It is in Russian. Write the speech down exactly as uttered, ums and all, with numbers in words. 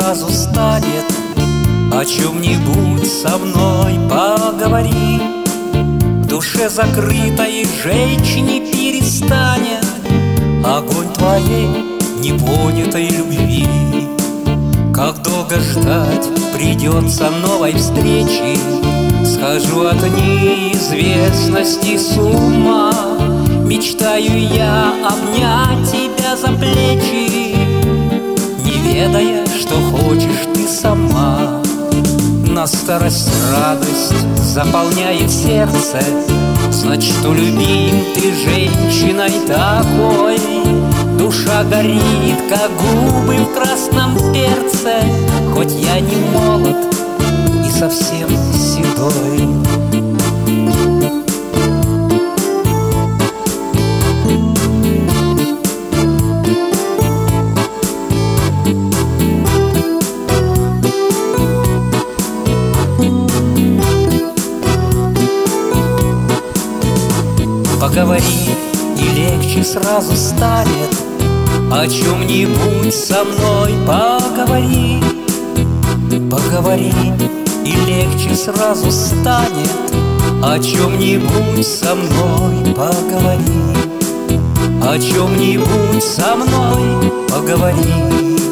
сразу станет. О чем-нибудь со мной поговори. В душе закрытой женщине перестанет огонь твоей непонятой любви. Как долго ждать придется новой встречи? Схожу от неизвестности с ума. Мечтаю я обнять тебя за плечи, не ведая, что хочешь ты сама. На старость радость заполняет сердце, значит, улюбим ты женщиной такой. Душа горит, как губы в красном перце, хоть я не молод и совсем седой. Поговори, и легче сразу станет. О чем-нибудь со мной поговори. Поговори, и легче сразу станет. О чем-нибудь со мной поговори. О чем-нибудь со мной поговори.